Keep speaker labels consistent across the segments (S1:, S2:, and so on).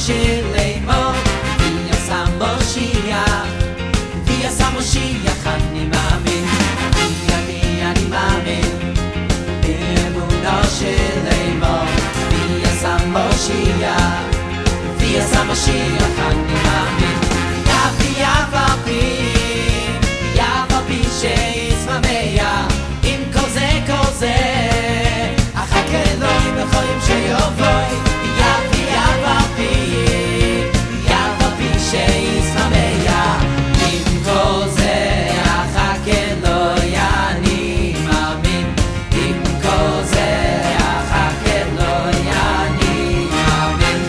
S1: שלמה ויעש המשיח ויעש המשיח אני מאמין אני מאמין באמונה שלמה ויעש המשיח ויעש המשיח אני מאמין יפה פי שישמח עם כל זה אחר אלוהים בחיים שיבואי יפה פי שישמח עם כל זה אחר אלוהי אני מאמין עם כל זה אחר אלוהי אני מאמין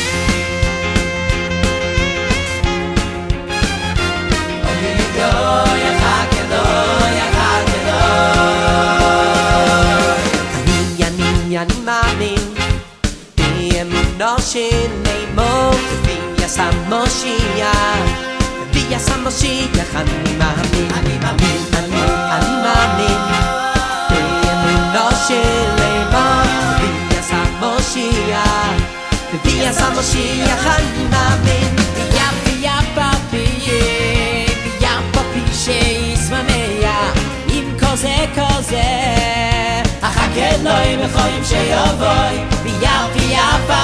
S1: אני מאמין באמונה שלמה ויעש המשיח ויעש המשיח אני מאמין אני מאמין באמונה שלמה ויעש המשיח ויעש המשיח אני מאמין יפה פי שישמח עם כל זה אחר אלוהים בחיים שיבואי ויפה